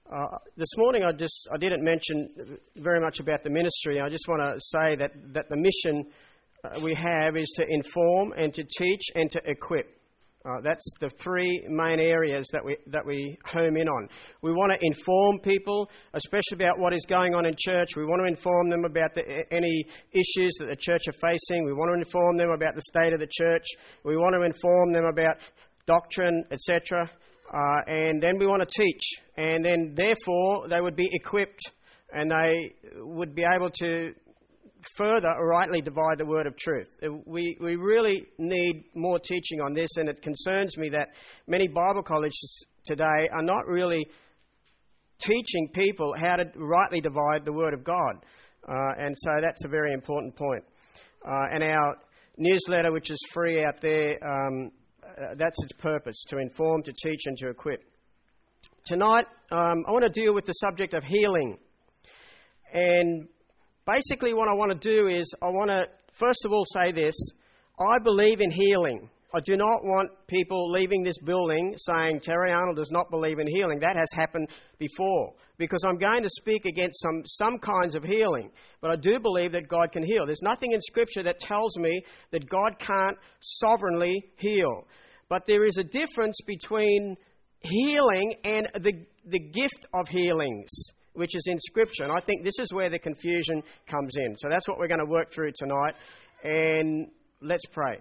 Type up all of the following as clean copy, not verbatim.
This morning I didn't mention very much about the ministry. I just want to say that the mission we have is to inform and to teach and to equip. That's the three main areas that we home in on. We want to inform people, especially about what is going on in church. We want to inform them about any issues that the church are facing. We want to inform them about the state of the church. We want to inform them about doctrine, etc. And then we want to teach. And then, therefore, they would be equipped and they would be able to further rightly divide the word of truth. We really need more teaching on this, and it concerns me that many Bible colleges today are not really teaching people how to rightly divide the word of God. And so that's a very important point. And our newsletter, which is free out there, that's its purpose, to inform, to teach and to equip. Tonight, I want to deal with the subject of healing. And basically what I want to do is I want to, first of all, say this. I believe in healing. I do not want people leaving this building saying Terry Arnold does not believe in healing. That has happened before, because I'm going to speak against some kinds of healing. But I do believe that God can heal. There's nothing in Scripture that tells me that God can't sovereignly heal. But there is a difference between healing and the gift of healings, which is in Scripture. And I think this is where the confusion comes in. So that's what we're going to work through tonight. And let's pray.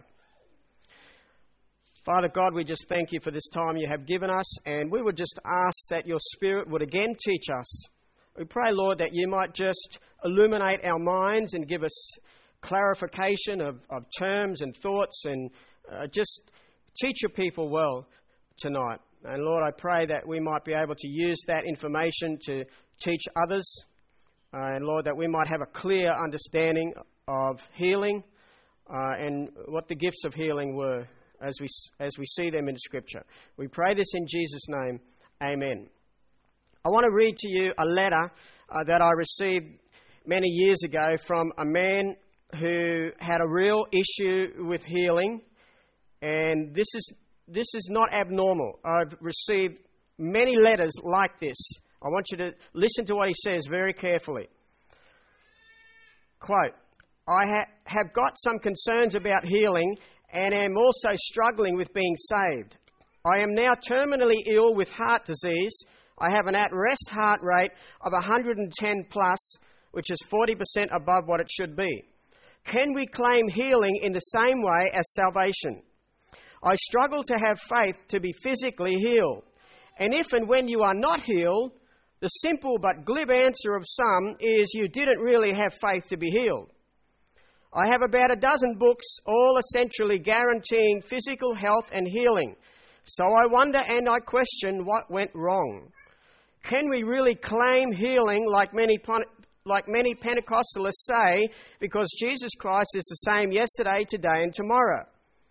Father God, we just thank you for this time you have given us. And we would just ask that your Spirit would again teach us. We pray, Lord, that you might just illuminate our minds and give us clarification of terms and thoughts, and just teach your people well tonight. And Lord, I pray that we might be able to use that information to teach others. And Lord, that we might have a clear understanding of healing and what the gifts of healing were as we see them in Scripture. We pray this in Jesus' name. Amen. I want to read to you a letter that I received many years ago from a man who had a real issue with healing. And this is not abnormal. I've received many letters like this. I want you to listen to what he says very carefully. Quote, I have got some concerns about healing and am also struggling with being saved. I am now terminally ill with heart disease. I have an at-rest heart rate of 110 plus, which is 40% above what it should be. Can we claim healing in the same way as salvation? I struggle to have faith to be physically healed. And if and when you are not healed, the simple but glib answer of some is you didn't really have faith to be healed. I have about a dozen books, all essentially guaranteeing physical health and healing. So I wonder and I question what went wrong. Can we really claim healing like many Pentecostalists say, because Jesus Christ is the same yesterday, today and tomorrow?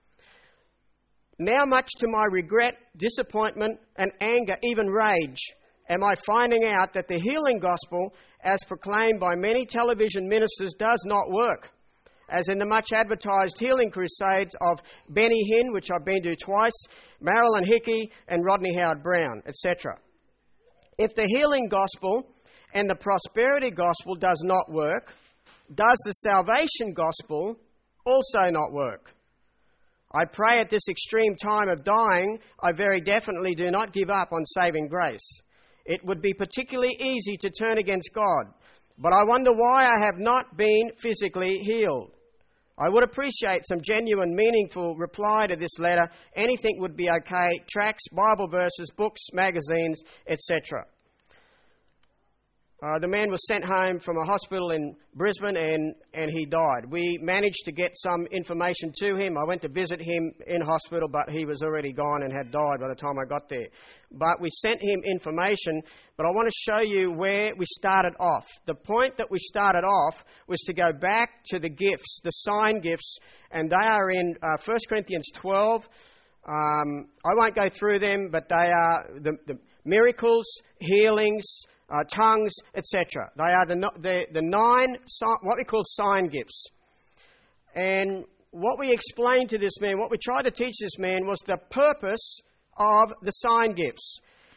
Now, much to my regret, disappointment and anger, even rage, am I finding out that the healing gospel, as proclaimed by many television ministers, does not work. As in the much advertised healing crusades of Benny Hinn, which I've been to twice, Marilyn Hickey and Rodney Howard-Browne, etc. If the healing gospel and the prosperity gospel does not work, does the salvation gospel also not work? I pray at this extreme time of dying, I very definitely do not give up on saving grace. It would be particularly easy to turn against God, but I wonder why I have not been physically healed. I would appreciate some genuine, meaningful reply to this letter. Anything would be okay. Tracts, Bible verses, books, magazines, etc. The man was sent home from a hospital in Brisbane and he died. We managed to get some information to him. I went to visit him in hospital, but he was already gone and had died by the time I got there. But we sent him information, but I want to show you where we started off. The point that we started off was to go back to the gifts, the sign gifts, and they are in 1 Corinthians 12. I won't go through them, but they are the miracles, healings, tongues, etc. They are the 9, what we call sign gifts. And what we explained to this man, what we tried to teach this man, was the purpose of the sign gifts.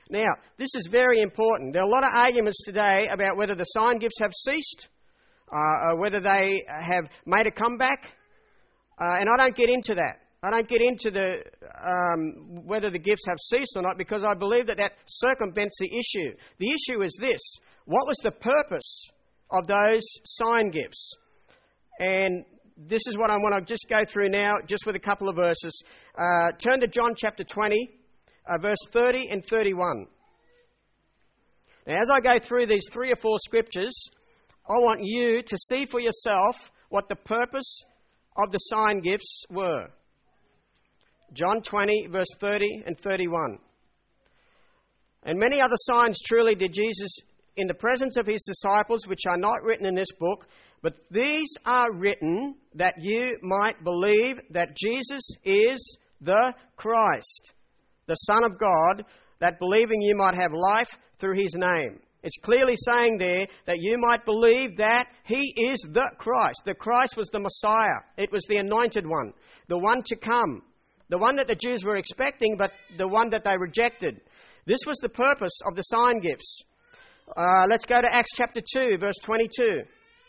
Now, this is very important. There are a lot of arguments today about whether the sign gifts have ceased, whether they have made a comeback, and I don't get into that. I don't get into whether the gifts have ceased or not, because I believe that circumvents the issue. The issue is this: what was the purpose of those sign gifts? And this is what I want to just go through now, just with a couple of verses. Turn to John chapter 20, verse 30 and 31. Now, as I go through these 3 or 4 scriptures, I want you to see for yourself what the purpose of the sign gifts were. John 20, verse 30 and 31. And many other signs truly did Jesus in the presence of his disciples, which are not written in this book, but these are written that you might believe that Jesus is the Christ, the Son of God, that believing you might have life through his name. It's clearly saying there that you might believe that he is the Christ. The Christ was the Messiah. It was the anointed one, the one to come, the one that the Jews were expecting, but the one that they rejected. This was the purpose of the sign gifts. Let's go to Acts chapter 2, verse 22.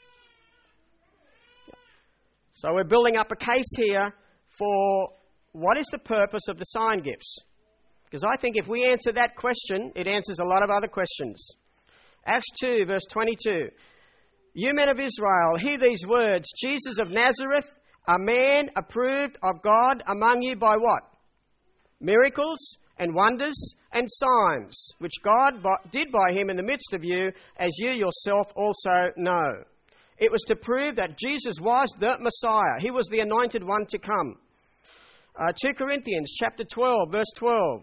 So we're building up a case here for what is the purpose of the sign gifts. Because I think if we answer that question, it answers a lot of other questions. Acts 2, verse 22. You men of Israel, hear these words. Jesus of Nazareth, a man approved of God among you by what? Miracles and wonders and signs, which God did by him in the midst of you, as you yourself also know. It was to prove that Jesus was the Messiah. He was the anointed one to come. 2 Corinthians chapter 12, verse 12.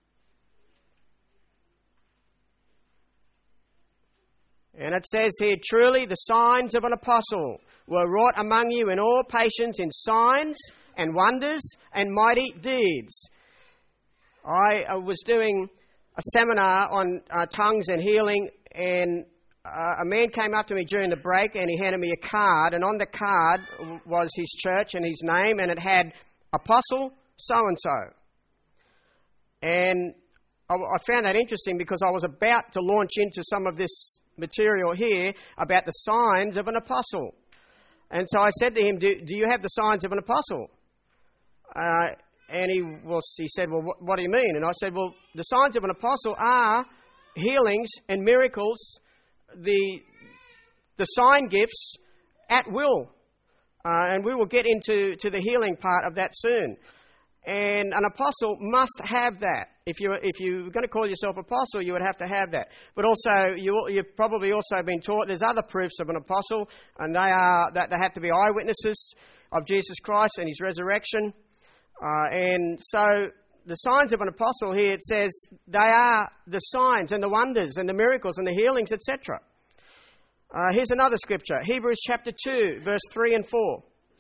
And it says here, truly the signs of an apostle were wrought among you in all patience in signs and wonders and mighty deeds. I was doing a seminar on tongues and healing, and a man came up to me during the break and he handed me a card, and on the card was his church and his name, and it had Apostle so-and-so. And I found that interesting because I was about to launch into some of this material here about the signs of an apostle. And so I said to him, do you have the signs of an apostle? And he said, well, what do you mean? And I said, well, the signs of an apostle are healings and miracles, the sign gifts at will. And we will get into the healing part of that soon. And an apostle must have that. If you're going to call yourself apostle, you would have to have that. But also, you've probably also been taught there's other proofs of an apostle, and they have to be eyewitnesses of Jesus Christ and his resurrection. And so the signs of an apostle here, it says they are the signs and the wonders and the miracles and the healings, etc. Here's another scripture, Hebrews chapter 2, verse 3 and 4.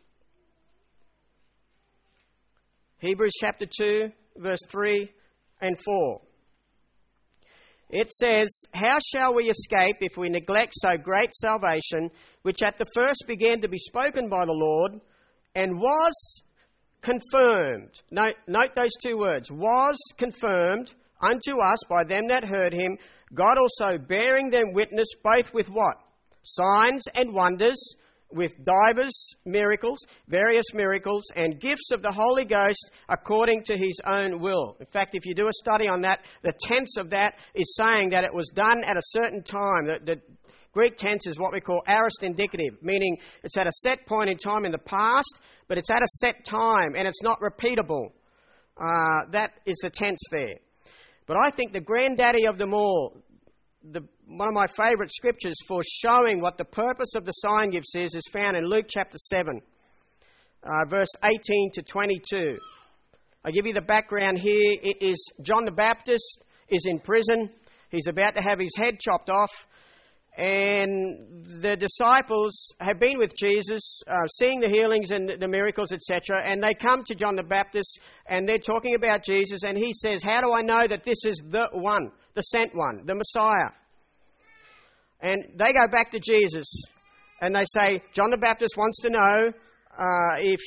Hebrews chapter 2, verse 3 and 4. It says, how shall we escape if we neglect so great salvation, which at the first began to be spoken by the Lord, and was confirmed. Note those 2 words. Was confirmed unto us by them that heard him, God also bearing them witness, both with what? Signs and wonders, with divers miracles, various miracles, and gifts of the Holy Ghost according to his own will. In fact, if you do a study on that, the tense of that is saying that it was done at a certain time. The Greek tense is what we call aorist indicative, meaning it's at a set point in time in the past, but it's at a set time and it's not repeatable. That is the tense there. But I think the granddaddy of them all, one of my favourite scriptures for showing what the purpose of the sign gifts is found in Luke chapter 7, verse 18 to 22. I'll give you the background here. It is John the Baptist is in prison. He's about to have his head chopped off. And the disciples have been with Jesus, seeing the healings and the miracles, etc. And they come to John the Baptist and they're talking about Jesus. And he says, how do I know that this is the one, the sent one, the Messiah? And they go back to Jesus and they say, John the Baptist wants to know if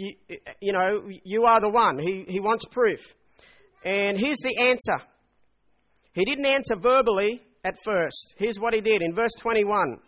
you are the one. He wants proof. And here's the answer. He didn't answer verbally at first. Here's what he did in verse 21.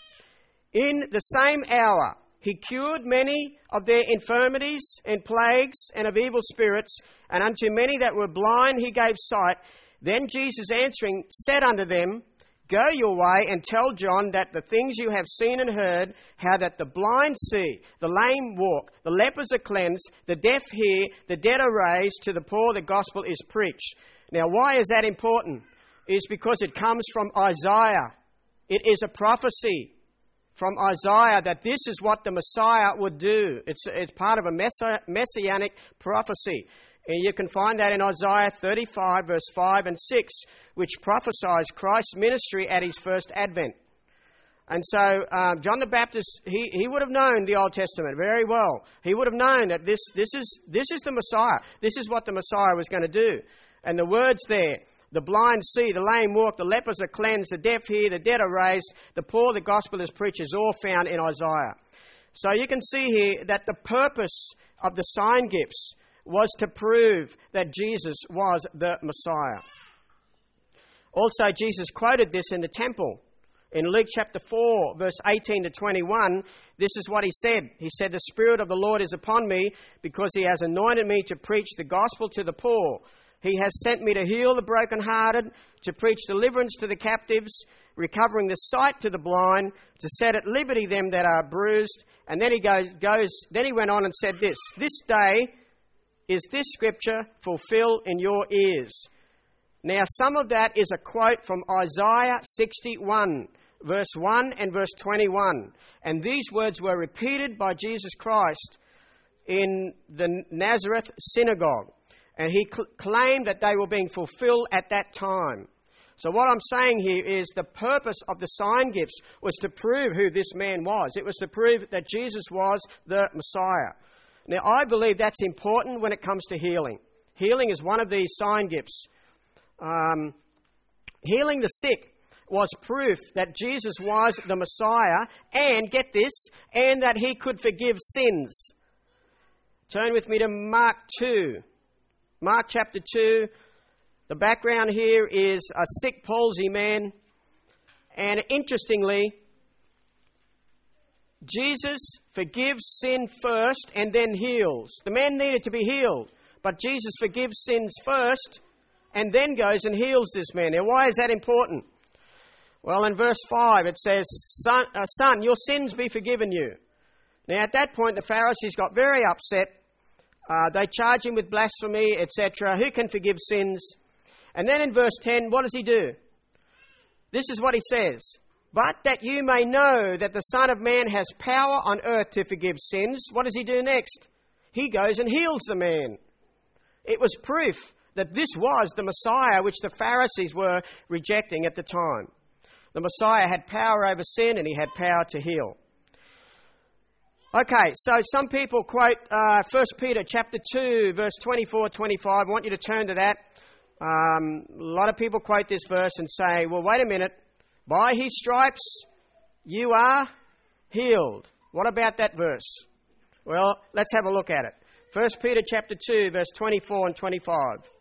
In the same hour, he cured many of their infirmities and plagues and of evil spirits, and unto many that were blind he gave sight. Then Jesus answering said unto them, Go your way and tell John that the things you have seen and heard, how that the blind see, the lame walk, the lepers are cleansed, the deaf hear, the dead are raised, to the poor the gospel is preached. Now, why is that important? It's because it comes from Isaiah. It is a prophecy from Isaiah that this is what the Messiah would do. It's part of a messianic prophecy. And you can find that in Isaiah 35, verse 5 and 6, which prophesies Christ's ministry at his first advent. And so John the Baptist, he would have known the Old Testament very well. He would have known that this is the Messiah. This is what the Messiah was going to do. And the words there, the blind see, the lame walk, the lepers are cleansed, the deaf hear, the dead are raised, the poor the gospel is preached, is all found in Isaiah. So you can see here that the purpose of the sign gifts was to prove that Jesus was the Messiah. Also, Jesus quoted this in the temple. In Luke chapter 4, verse 18 to 21, this is what he said. He said, The Spirit of the Lord is upon me, because he has anointed me to preach the gospel to the poor. He has sent me to heal the brokenhearted, to preach deliverance to the captives, recovering the sight to the blind, to set at liberty them that are bruised. And then he went on and said this day is this scripture fulfilled in your ears. Now, some of that is a quote from Isaiah 61, verse 1 and verse 21. And these words were repeated by Jesus Christ in the Nazareth synagogue. And he claimed that they were being fulfilled at that time. So what I'm saying here is the purpose of the sign gifts was to prove who this man was. It was to prove that Jesus was the Messiah. Now, I believe that's important when it comes to healing. Healing is one of these sign gifts. Healing the sick was proof that Jesus was the Messiah, and, get this, and that he could forgive sins. Turn with me to Mark 2. Mark chapter 2. The background here is a sick palsy man. And interestingly, Jesus forgives sin first and then heals. The man needed to be healed, but Jesus forgives sins first and then goes and heals this man. Now, why is that important? Well, in verse 5 it says, Son, your sins be forgiven you. Now, at that point, the Pharisees got very upset. They charge him with blasphemy, etc. Who can forgive sins? And then in verse 10, what does he do? This is what he says. But that you may know that the Son of Man has power on earth to forgive sins. What does he do next? He goes and heals the man. It was proof that this was the Messiah which the Pharisees were rejecting at the time. The Messiah had power over sin and he had power to heal. Okay, so some people quote 1 Peter chapter 2, verse 24-25. I want you to turn to that. A lot of people quote this verse and say, well, wait a minute. By his stripes you are healed. What about that verse? Well, let's have a look at it. 1 Peter chapter 2, verse 24 and 25.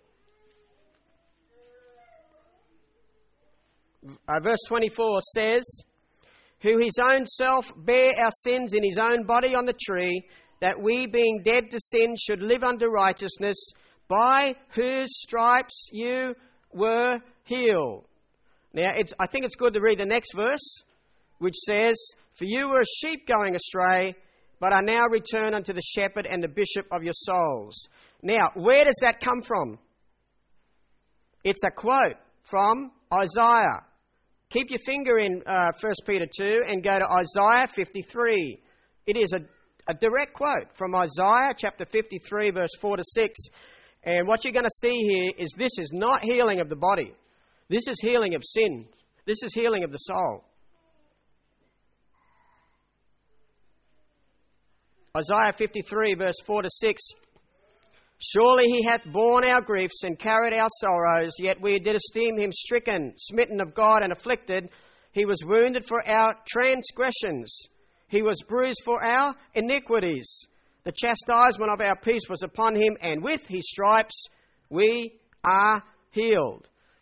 Verse 24 says, who his own self bare our sins in his own body on the tree, that we, being dead to sin, should live unto righteousness, by whose stripes you were healed. Now, I think it's good to read the next verse, which says, for you were a sheep going astray, but are now returned unto the shepherd and the bishop of your souls. Now, where does that come from? It's a quote from Isaiah. Keep your finger in 1 Peter 2 and go to Isaiah 53. It is a direct quote from Isaiah chapter 53, verse 4 to 6. And what you're going to see here is this is not healing of the body. This is healing of sin. This is healing of the soul. Isaiah 53, verse 4 to 6. Surely he hath borne our griefs and carried our sorrows, yet we did esteem him stricken, smitten of God, and afflicted. He was wounded for our transgressions. He was bruised for our iniquities. The chastisement of our peace was upon him, and with his stripes we are healed.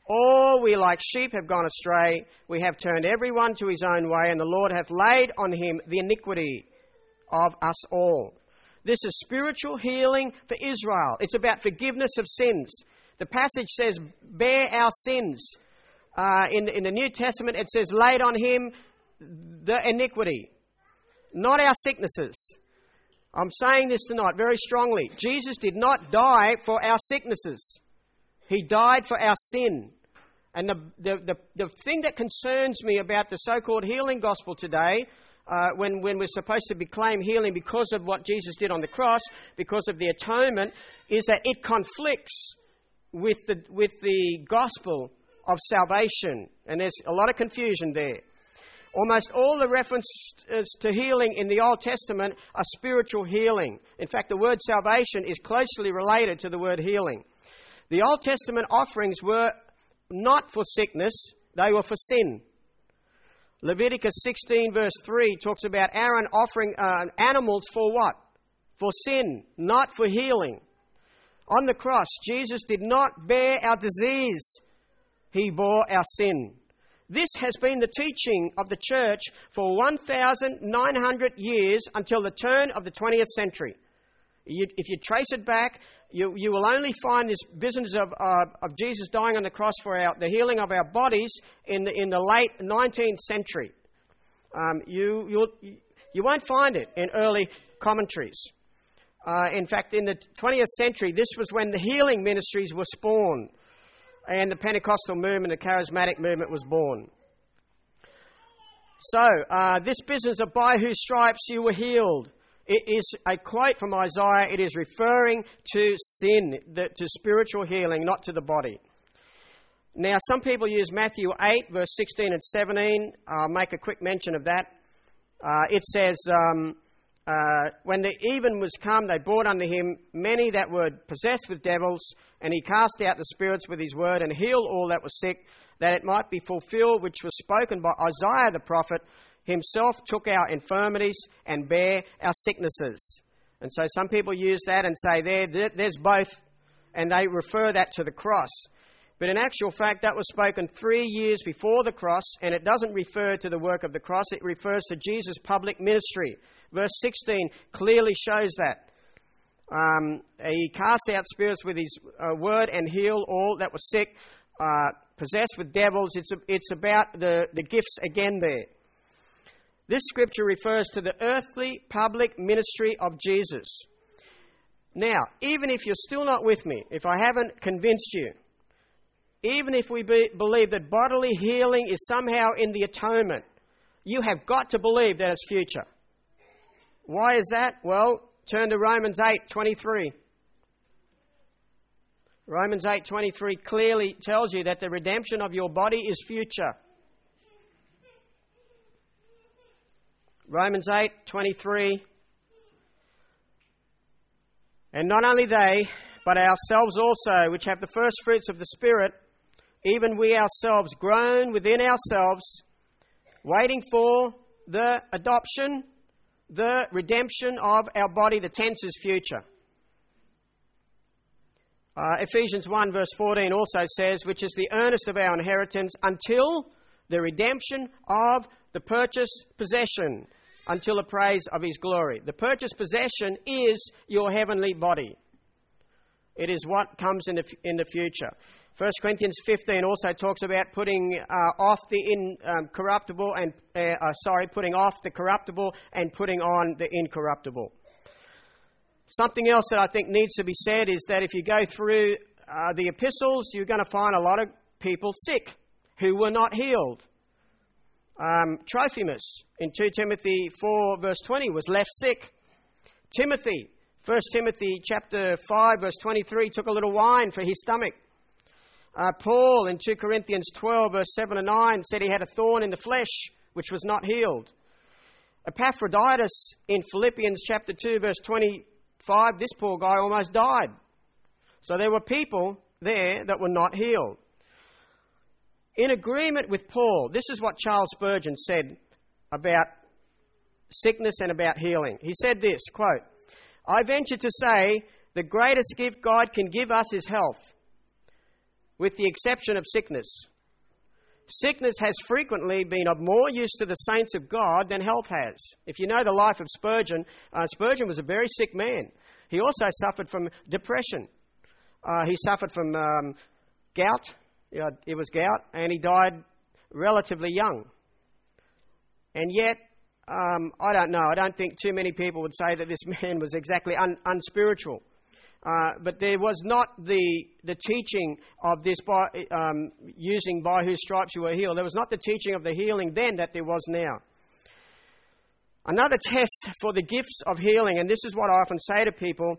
All we like sheep have gone astray. We have turned everyone to his own way, and the Lord hath laid on him the iniquity of us all. This is spiritual healing for Israel. It's about forgiveness of sins. The passage says, bear our sins. In the New Testament, it says, laid on him the iniquity, not our sicknesses. I'm saying this tonight very strongly. Jesus did not die for our sicknesses. He died for our sin. And the thing that concerns me about the so-called healing gospel today, when we're supposed to proclaim healing because of what Jesus did on the cross, because of the atonement, is that it conflicts with the gospel of salvation. And there's a lot of confusion there. Almost all the references to healing in the Old Testament are spiritual healing. In fact, the word salvation is closely related to the word healing. The Old Testament offerings were not for sickness, they were for sin. Leviticus 16 verse 3 talks about Aaron offering animals for what? For sin, not for healing. On the cross, Jesus did not bear our disease, he bore our sin. This has been the teaching of the church for 1,900 years until the turn of the 20th century. If you trace it back, you will only find this business of Jesus dying on the cross for the healing of our bodies in the late 19th century. You won't find it in early commentaries. In fact, in the 20th century, this was when the healing ministries were spawned and the Pentecostal movement, the charismatic movement was born. So, this business of by whose stripes you were healed, it is a quote from Isaiah. It is referring to sin, to spiritual healing, not to the body. Now, some people use Matthew 8, verse 16 and 17. I'll make a quick mention of that. It says, when the even was come, they brought unto him many that were possessed with devils, and he cast out the spirits with his word, and healed all that were sick, that it might be fulfilled which was spoken by Isaiah the prophet, himself took our infirmities and bare our sicknesses. And so some people use that and say there's both, and they refer that to the cross. But in actual fact, that was spoken 3 years before the cross, and it doesn't refer to the work of the cross. It refers to Jesus' public ministry. Verse 16 clearly shows that. He cast out spirits with his word and healed all that were sick, possessed with devils. It's about the gifts again there. This scripture refers to the earthly public ministry of Jesus. Now, even if you're still not with me, if I haven't convinced you, even if we believe that bodily healing is somehow in the atonement, you have got to believe that it's future. Why is that? Well, turn to Romans 8:23. Romans 8:23 clearly tells you that the redemption of your body is future. Romans 8:23. And not only they, but ourselves also, which have the first fruits of the Spirit, even we ourselves groan within ourselves, waiting for the adoption, the redemption of our body. The tense is future. Ephesians 1 verse 14 also says, which is the earnest of our inheritance until the redemption of the purchased possession, until the praise of his glory. The purchased possession is your heavenly body. It is what comes in the future. 1 Corinthians 15 also talks about putting off the incorruptible and putting off the corruptible and putting on the incorruptible. Something else that I think needs to be said is that if you go through the epistles, you're going to find a lot of people sick who were not healed. Trophimus in 2 Timothy 4 verse 20 was left sick. Timothy, 1 Timothy chapter 5 verse 23, took a little wine for his stomach. Paul in 2 Corinthians 12 verse 7 and 9 said he had a thorn in the flesh which was not healed. Epaphroditus in Philippians chapter 2 verse 25, this poor guy almost died. So there were people there that were not healed. In agreement with Paul, this is what Charles Spurgeon said about sickness and about healing. He said this, quote, I venture to say the greatest gift God can give us is health. with the exception of sickness. Sickness has frequently been of more use to the saints of God than health has. If you know the life of Spurgeon, Spurgeon was a very sick man. He also suffered from depression. He suffered from gout. It was gout, and he died relatively young. And yet, I don't know. I don't think too many people would say that this man was exactly unspiritual. But there was not the teaching of this using by whose stripes you were healed. There was not the teaching of the healing then that there was now. Another test for the gifts of healing, and this is what I often say to people,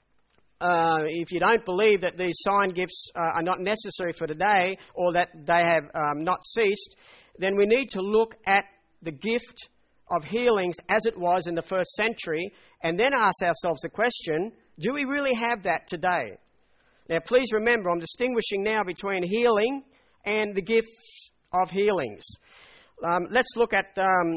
if you don't believe that these sign gifts are not necessary for today or that they have not ceased, then we need to look at the gift of healings as it was in the first century and then ask ourselves the question, do we really have that today? Now, please remember, I'm distinguishing now between healing and the gifts of healings. Let's look at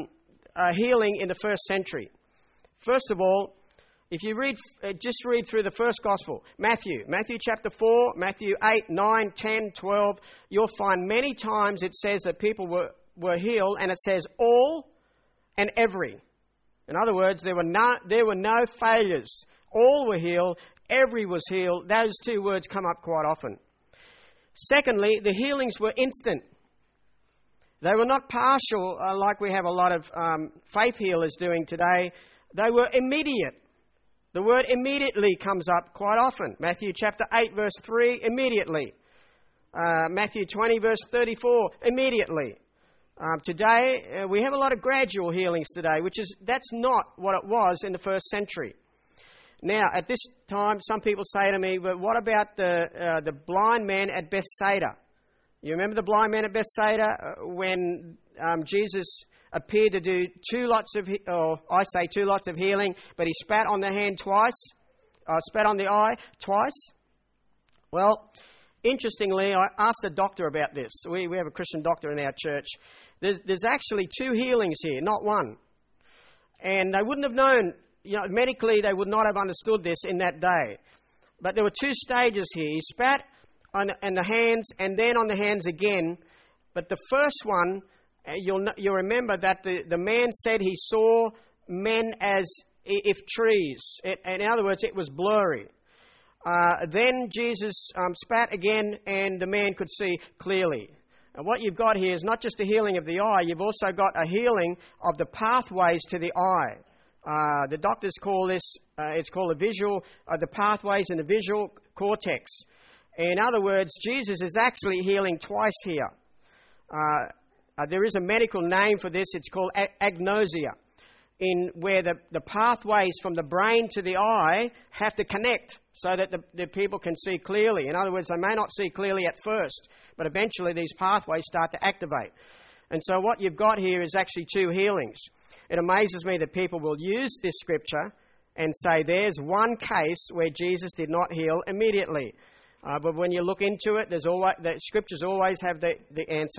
healing in the first century. First of all, if you just read through the first gospel, Matthew chapter 4, Matthew 8, 9, 10, 12, you'll find many times it says that people were healed, and it says all and every. In other words, there were no failures. All were healed, every was healed. Those two words come up quite often. Secondly, the healings were instant. They were not partial like we have a lot of faith healers doing today. They were immediate. The word immediately comes up quite often. Matthew chapter 8 verse 3, immediately. Matthew 20 verse 34, immediately. Today, we have a lot of gradual healings today, that's not what it was in the first century. Now, at this time, some people say to me, but what about the blind man at Bethsaida? You remember the blind man at Bethsaida when Jesus appeared to do two lots of healing, but he spat on the hand twice, spat on the eye twice? Well, interestingly, I asked a doctor about this. We have a Christian doctor in our church. There's actually two healings here, not one. And they wouldn't have known, medically they would not have understood this in that day. But there were two stages here. He spat on the hands and then on the hands again. But the first one, you'll remember that the man said he saw men as if trees. In other words, it was blurry. Then Jesus spat again and the man could see clearly. And what you've got here is not just a healing of the eye, you've also got a healing of the pathways to the eye. The doctors call this, it's called the pathways in the visual cortex. In other words, Jesus is actually healing twice here. There is a medical name for this, it's called agnosia, in where the pathways from the brain to the eye have to connect so that the people can see clearly. In other words, they may not see clearly at first, but eventually these pathways start to activate. And so what you've got here is actually two healings. It amazes me that people will use this scripture and say there's one case where Jesus did not heal immediately. But when you look into it, the scriptures always have the answer.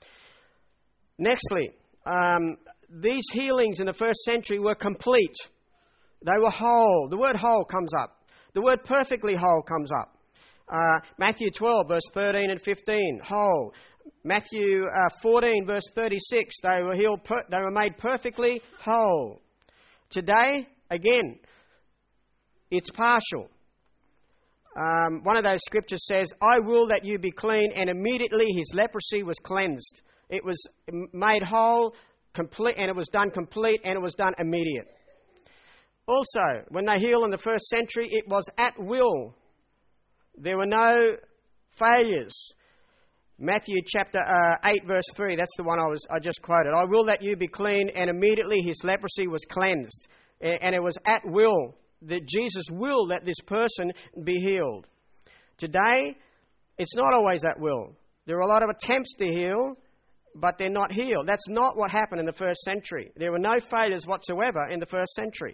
Nextly, these healings in the first century were complete. They were whole. The word whole comes up. The word perfectly whole comes up. Matthew 12, verse 13 and 15, whole. Matthew 14, verse 36, they were healed. They were made perfectly whole. Today, again, it's partial. One of those scriptures says, I will that you be clean, and immediately his leprosy was cleansed. It was made whole, complete, and it was done complete, and it was done immediate. Also, when they healed in the first century, it was at will. There were no failures. Matthew chapter 8, verse 3, that's the one I just quoted. I will that you be clean, and immediately his leprosy was cleansed. And it was at will, that Jesus will that this person be healed. Today, it's not always at will. There are a lot of attempts to heal, but they're not healed. That's not what happened in the first century. There were no failures whatsoever in the first century.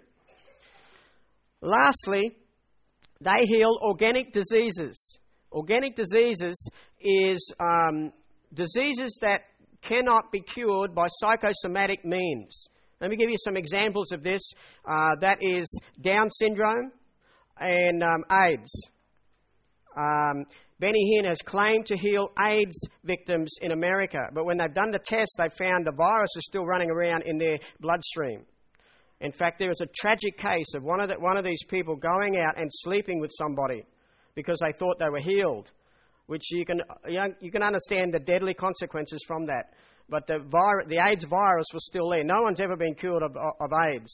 Lastly, they heal organic diseases. Organic diseases is diseases that cannot be cured by psychosomatic means. Let me give you some examples of this. That is Down syndrome and AIDS. Benny Hinn has claimed to heal AIDS victims in America, but when they've done the test, they found the virus is still running around in their bloodstream. In fact, there was a tragic case of one of these people going out and sleeping with somebody because they thought they were healed, which you can understand the deadly consequences from that. But the AIDS virus was still there. No one's ever been cured of AIDS.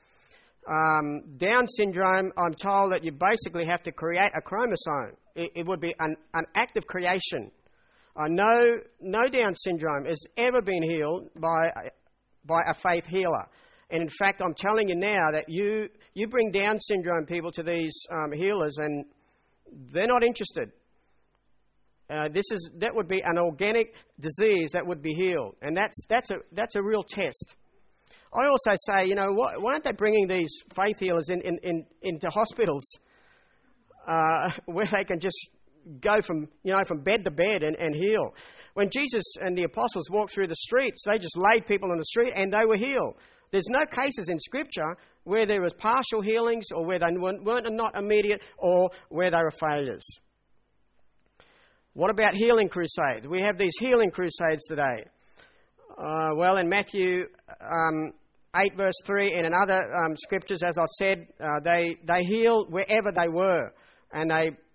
Down syndrome, I'm told that you basically have to create a chromosome. It would be an act of creation. No Down syndrome has ever been healed by a faith healer. And in fact, I'm telling you now that you bring Down syndrome people to these healers and they're not interested. That would be an organic disease that would be healed. And that's a real test. I also say, why aren't they bringing these faith healers into hospitals where they can just go from bed to bed and heal? When Jesus and the apostles walked through the streets, they just laid people on the street and they were healed. There's no cases in Scripture where there was partial healings or where they weren't not immediate or where they were failures. What about healing crusades? We have these healing crusades today. In Matthew 8 verse 3 and in other scriptures, as I said, they healed wherever they were, and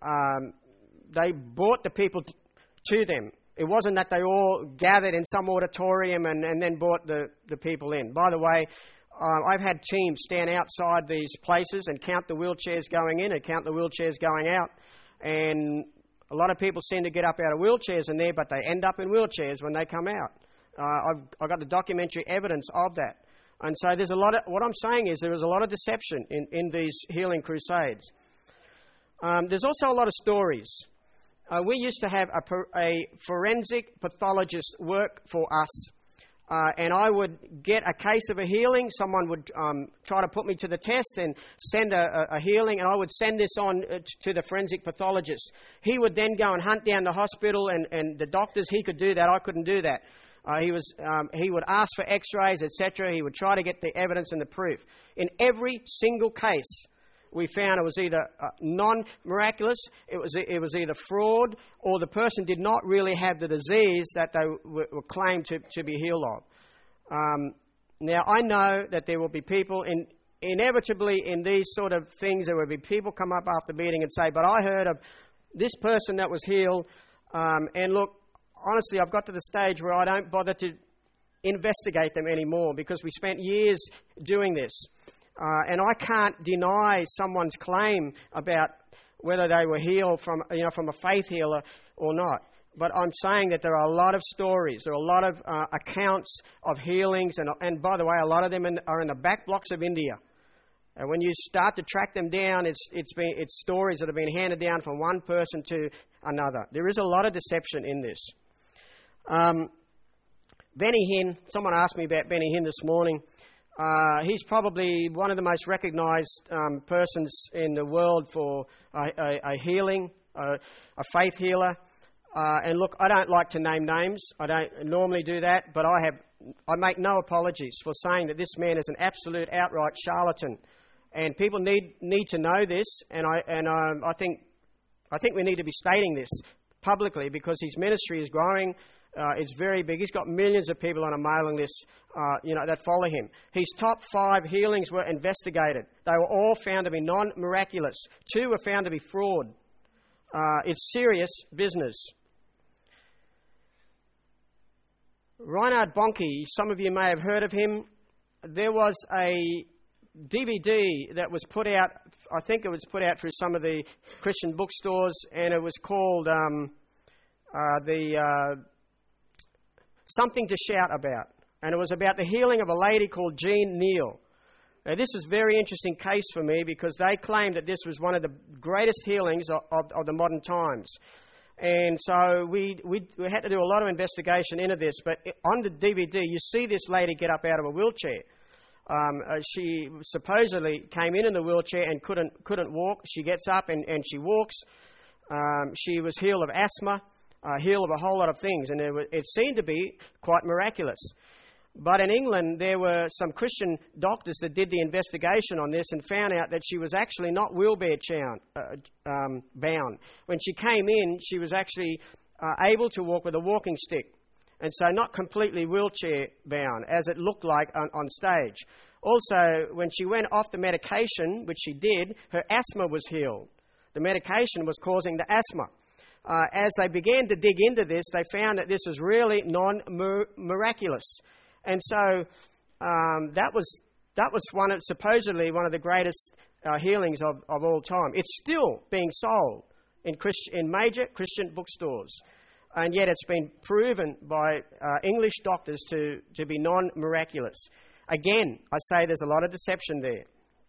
they brought the people to them. It wasn't that they all gathered in some auditorium and then brought the people in. By the way, I've had teams stand outside these places and count the wheelchairs going in and count the wheelchairs going out, and a lot of people seem to get up out of wheelchairs in there, but they end up in wheelchairs when they come out. I've got the documentary evidence of that. And so there's what I'm saying is there is a lot of deception in these healing crusades. There's also a lot of stories. We used to have a forensic pathologist work for us. And I would get a case of a healing. Someone would try to put me to the test and send a healing, and I would send this on to the forensic pathologist. He would then go and hunt down the hospital and the doctors. He could do that. I couldn't do that. He would ask for x-rays, etc. He would try to get the evidence and the proof. In every single case, we found it was either non-miraculous, it was either fraud, or the person did not really have the disease that they were claimed to be healed of. Now, I know that there will be people, inevitably in these sort of things, there will be people come up after meeting and say, but I heard of this person that was healed, and look, honestly, I've got to the stage where I don't bother to investigate them anymore because we spent years doing this. And I can't deny someone's claim about whether they were healed from a faith healer or not. But I'm saying that there are a lot of stories, there are a lot of accounts of healings, and by the way, a lot of them are in the back blocks of India. And when you start to track them down, it's stories that have been handed down from one person to another. There is a lot of deception in this. Benny Hinn, someone asked me about Benny Hinn this morning. He's probably one of the most recognised persons in the world for a healing, a faith healer. And look, I don't like to name names. I don't normally do that, but I make no apologies for saying that this man is an absolute outright charlatan. And people need to know this. And I think we need to be stating this publicly because his ministry is growing. It's very big. He's got millions of people on a mailing list, that follow him. His top 5 healings were investigated. They were all found to be non-miraculous. 2 were found to be fraud. It's serious business. Reinhard Bonnke, some of you may have heard of him. There was a DVD that was put out, I think it was put out through some of the Christian bookstores, and it was called Something to Shout About. And it was about the healing of a lady called Jean Neal. Now, this is a very interesting case for me because they claimed that this was one of the greatest healings of the modern times. And so we had to do a lot of investigation into this. But on the DVD, you see this lady get up out of a wheelchair. She supposedly came in the wheelchair and couldn't walk. She gets up and she walks. She was healed of asthma. Healed of a whole lot of things, and it seemed to be quite miraculous. But in England, there were some Christian doctors that did the investigation on this and found out that she was actually not wheelchair bound. When she came in, she was actually able to walk with a walking stick, and so not completely wheelchair bound, as it looked like on stage. Also, when she went off the medication, which she did, her asthma was healed. The medication was causing the asthma. As they began to dig into this, they found that this was really non-miraculous. And so that was supposedly one of the greatest healings of all time. It's still being sold in major Christian bookstores, and yet it's been proven by English doctors to be non-miraculous. Again, I say there's a lot of deception there.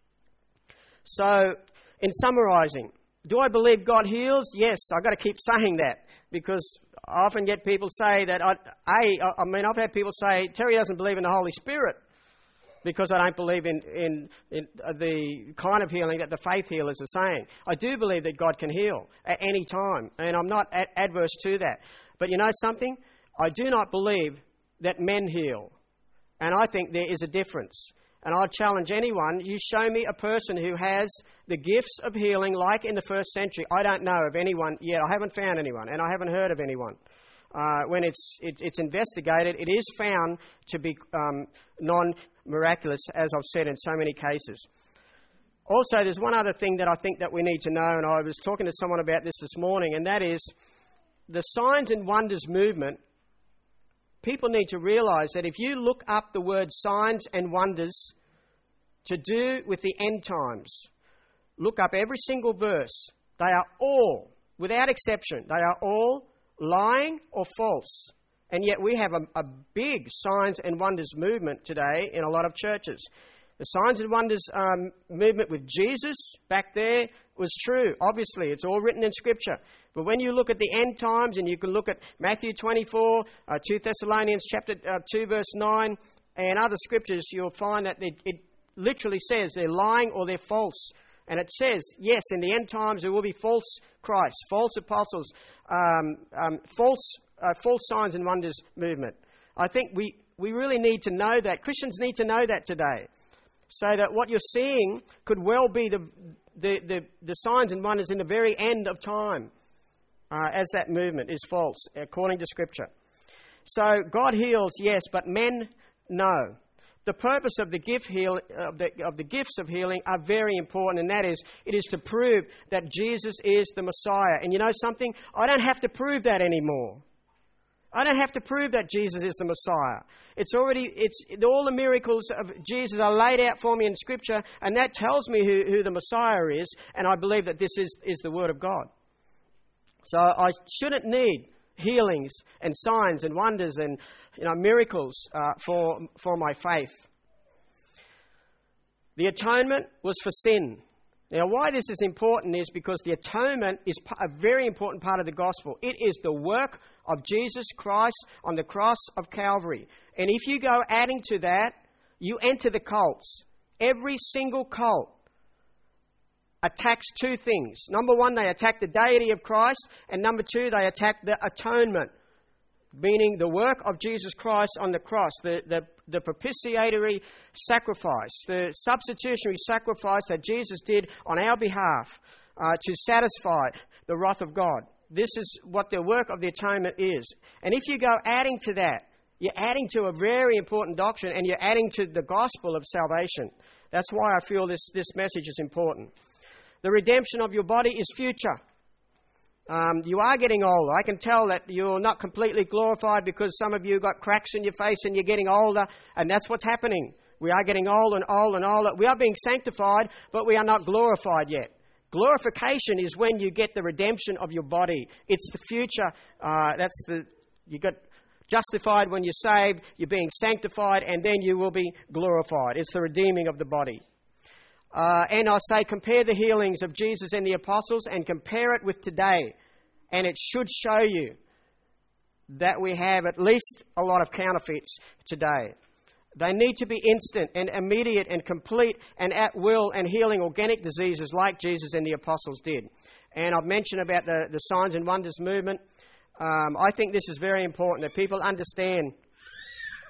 So, in summarising, do I believe God heals? Yes, I've got to keep saying that, because I often get people say that, I've had people say, Terry doesn't believe in the Holy Spirit because I don't believe in the kind of healing that the faith healers are saying. I do believe that God can heal at any time, and I'm not adverse to that. But you know something? I do not believe that men heal, and I think there is a difference. And I'll challenge anyone, you show me a person who has the gifts of healing like in the first century. I don't know of anyone yet. I haven't found anyone, and I haven't heard of anyone. When it's investigated, it is found to be non-miraculous, as I've said in so many cases. Also, there's one other thing that I think that we need to know, and I was talking to someone about this morning, and that is the signs and wonders movement. People need to realise that if you look up the word signs and wonders to do with the end times, look up every single verse. They are all, without exception, they are all lying or false. And yet we have a big signs and wonders movement today in a lot of churches. The signs and wonders movement with Jesus back there was true. Obviously, it's all written in Scripture. But when you look at the end times, and you can look at Matthew 24, 2 Thessalonians chapter 2, verse 9, and other scriptures, you'll find that it literally says they're lying or they're false. And it says, yes, in the end times there will be false Christs, false apostles, false signs and wonders movement. I think we really need to know that. Christians need to know that today. So that what you're seeing could well be the signs and wonders in the very end of time, as that movement is false, according to Scripture. So God heals, yes, but men, no. The purpose of the gifts of healing are very important, and that is, it is to prove that Jesus is the Messiah. And you know something? I don't have to prove that anymore. I don't have to prove that Jesus is the Messiah. All the miracles of Jesus are laid out for me in Scripture, and that tells me who the Messiah is, and I believe that this is the Word of God. So I shouldn't need healings and signs and wonders and miracles for my faith. The atonement was for sin. Now, why this is important is because the atonement is a very important part of the gospel. It is the work of Jesus Christ on the cross of Calvary. And if you go adding to that, you enter the cults. Every single cult attacks two things. Number one, they attack the deity of Christ. And number two, they attack the atonement, meaning the work of Jesus Christ on the cross, the propitiatory sacrifice, the substitutionary sacrifice that Jesus did on our behalf to satisfy the wrath of God. This is what the work of the atonement is. And if you go adding to that, you're adding to a very important doctrine, and you're adding to the gospel of salvation. That's why I feel this message is important. The redemption of your body is future. You are getting older. I can tell that you're not completely glorified because some of you got cracks in your face and you're getting older, and that's what's happening. We are getting older and older and older. We are being sanctified, but we are not glorified yet. Glorification is when you get the redemption of your body. It's the future. You got justified when you're saved, you're being sanctified, and then you will be glorified. It's the redeeming of the body. And I say compare the healings of Jesus and the apostles and compare it with today. And it should show you that we have at least a lot of counterfeits today. They need to be instant and immediate and complete and at will and healing organic diseases like Jesus and the apostles did. And I've mentioned about the signs and wonders movement. I think this is very important, that people understand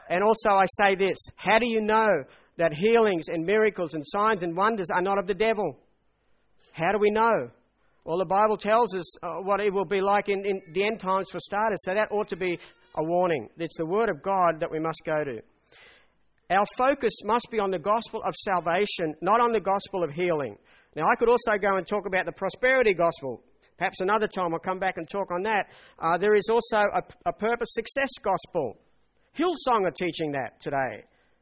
And also I say this, how do you know that healings and miracles and signs and wonders are not of the devil? How do we know? Well, the Bible tells us what it will be like in the end times for starters, so that ought to be a warning. It's the Word of God that we must go to. Our focus must be on the gospel of salvation, not on the gospel of healing. Now, I could also go and talk about the prosperity gospel. Perhaps another time I'll come back and talk on that. There is also a purpose success gospel. Hillsong are teaching that today.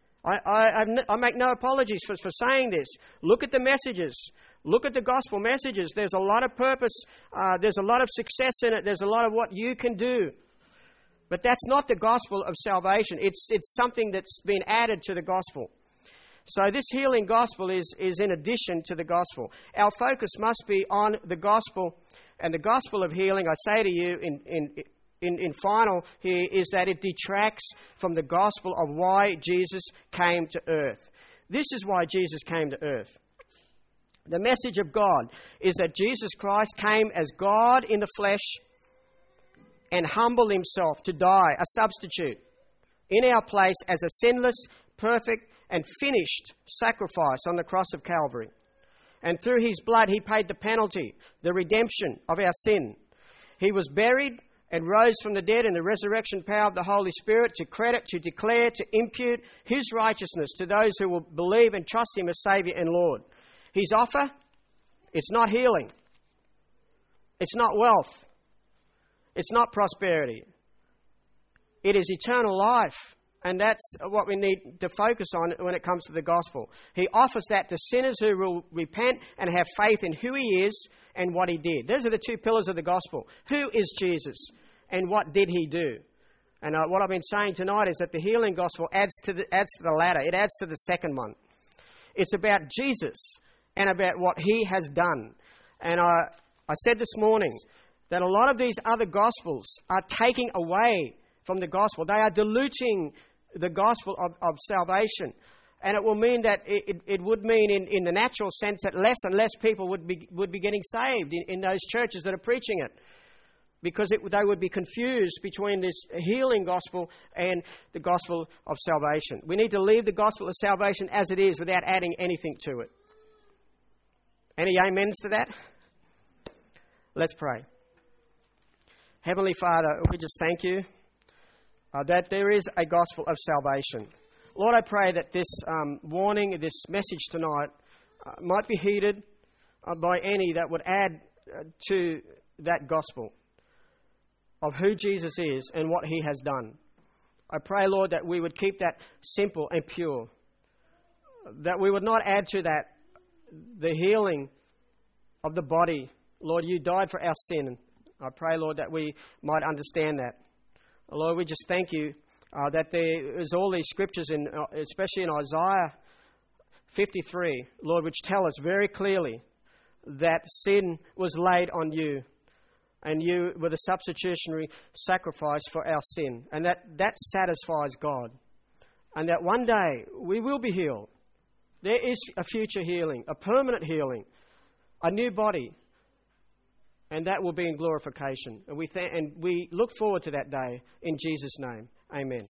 I make no apologies for saying this. Look at the messages. Look at the gospel messages. There's a lot of purpose. There's a lot of success in it. There's a lot of what you can do. But that's not the gospel of salvation. It's something that's been added to the gospel. So this healing gospel is in addition to the gospel. Our focus must be on the gospel. And the gospel of healing, I say to you in final here, is that it detracts from the gospel of why Jesus came to earth. This is why Jesus came to earth. The message of God is that Jesus Christ came as God in the flesh and humbled himself to die, a substitute, in our place as a sinless, perfect, and finished sacrifice on the cross of Calvary. And through his blood, he paid the penalty, the redemption of our sin. He was buried and rose from the dead in the resurrection power of the Holy Spirit to credit, to declare, to impute his righteousness to those who will believe and trust him as Saviour and Lord. His offer, it's not healing. It's not wealth. It's not prosperity. It is eternal life. And that's what we need to focus on when it comes to the gospel. He offers that to sinners who will repent and have faith in who he is and what he did. Those are the two pillars of the gospel. Who is Jesus and what did he do? And what I've been saying tonight is that the healing gospel adds to the latter. It adds to the second one. It's about Jesus and about what he has done. And I said this morning that a lot of these other gospels are taking away from the gospel. They are diluting the gospel of salvation. And it will mean that it would mean in the natural sense that less and less people would be getting saved in those churches that are preaching it. Because they would be confused between this healing gospel and the gospel of salvation. We need to leave the gospel of salvation as it is without adding anything to it. Any amens to that? Let's pray. Heavenly Father, we just thank you that there is a gospel of salvation. Lord, I pray that this warning, this message tonight might be heeded by any that would add to that gospel of who Jesus is and what he has done. I pray, Lord, that we would keep that simple and pure, that we would not add to that the healing of the body. Lord, you died for our sin. I pray, Lord, that we might understand that. Lord, we just thank you that there is all these scriptures, especially in Isaiah 53, Lord, which tell us very clearly that sin was laid on you and you were the substitutionary sacrifice for our sin. And that satisfies God. And that one day we will be healed. There is a future healing, a permanent healing, a new body. And that will be in glorification. And we look forward to that day in Jesus' name. Amen.